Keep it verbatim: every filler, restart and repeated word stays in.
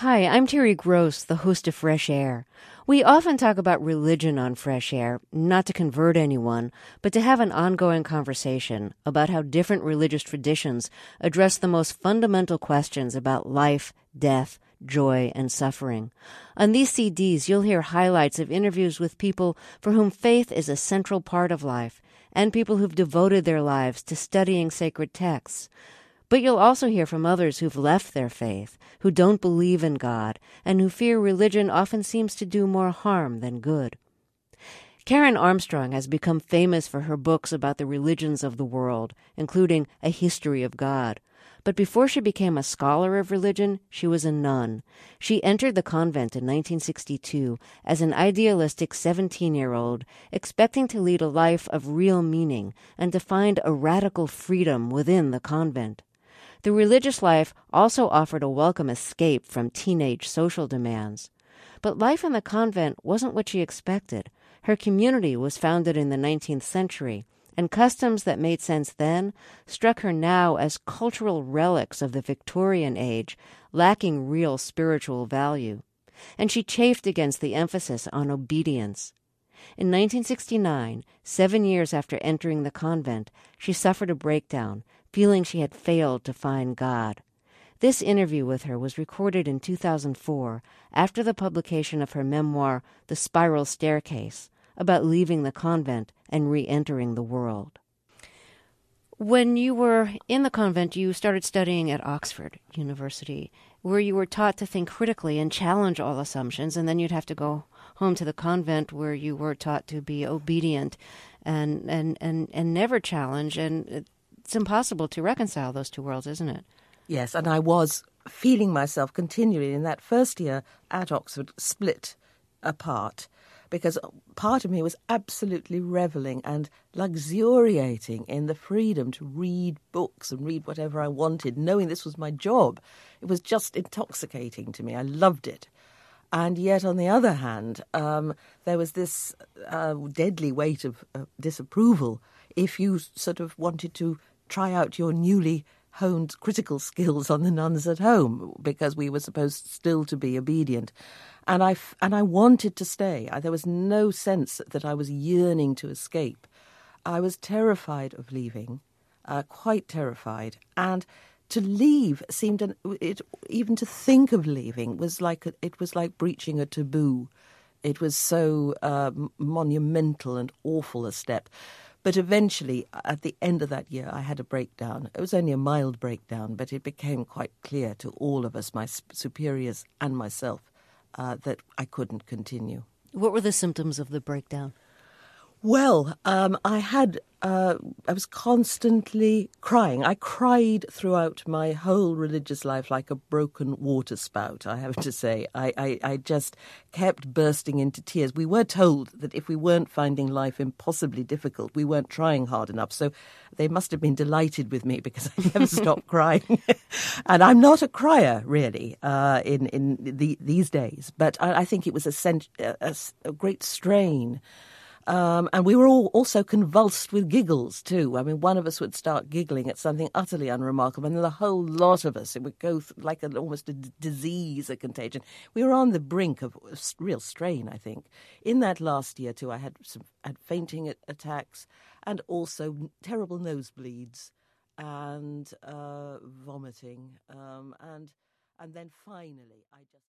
Hi, I'm Terry Gross, the host of Fresh Air. We often talk about religion on Fresh Air, not to convert anyone, but to have an ongoing conversation about how different religious traditions address the most fundamental questions about life, death, joy, and suffering. On these C Ds, you'll hear highlights of interviews with people for whom faith is a central part of life, and people who've devoted their lives to studying sacred texts. But you'll also hear from others who've left their faith, who don't believe in God, and who fear religion often seems to do more harm than good. Karen Armstrong has become famous for her books about the religions of the world, including A History of God. But before she became a scholar of religion, she was a nun. She entered the convent in nineteen sixty-two as an idealistic seventeen-year-old, expecting to lead a life of real meaning and to find a radical freedom within the convent. The religious life also offered a welcome escape from teenage social demands. But life in the convent wasn't what she expected. Her community was founded in the nineteenth century, and customs that made sense then struck her now as cultural relics of the Victorian age, lacking real spiritual value. And she chafed against the emphasis on obedience. In nineteen sixty-nine, seven years after entering the convent, she suffered a breakdown, feeling she had failed to find God. This interview with her was recorded in two thousand four, after the publication of her memoir, The Spiral Staircase, about leaving the convent and re-entering the world. When you were in the convent, you started studying at Oxford University, where you were taught to think critically and challenge all assumptions, and then you'd have to go home to the convent where you were taught to be obedient and and, and, and never challenge, and it's impossible to reconcile those two worlds, isn't it? Yes, and I was feeling myself continually in that first year at Oxford split apart, because part of me was absolutely reveling and luxuriating in the freedom to read books and read whatever I wanted, knowing this was my job. It was just intoxicating to me. I loved it. And yet, on the other hand, um, there was this uh, deadly weight of uh, disapproval if you sort of wanted to try out your newly honed critical skills on the nuns at home, because we were supposed still to be obedient. And I, f- and I wanted to stay. I, there was no sense that I was yearning to escape. I was terrified of leaving, uh, quite terrified. And to leave seemed, an, it, even to think of leaving was like, a, it was like breaching a taboo. It was so uh, monumental and awful a step. But eventually, at the end of that year, I had a breakdown. It was only a mild breakdown, but it became quite clear to all of us, my superiors and myself, uh, that I couldn't continue. What were the symptoms of the breakdown? Well, um, I had, uh, I was constantly crying. I cried throughout my whole religious life like a broken water spout, I have to say. I, I, I just kept bursting into tears. We were told that if we weren't finding life impossibly difficult, we weren't trying hard enough. So they must have been delighted with me, because I never stopped crying. And I'm not a crier, really, uh, in, in the, these days. But I, I think it was a, cent- a, a great strain. Um, and we were all also convulsed with giggles, too. I mean, one of us would start giggling at something utterly unremarkable, and then the whole lot of us, it would go th- like a, almost a d- disease, a contagion. We were on the brink of real strain, I think. In that last year, too, I had some had fainting attacks and also terrible nosebleeds and uh, vomiting. Um, and and then finally, I just...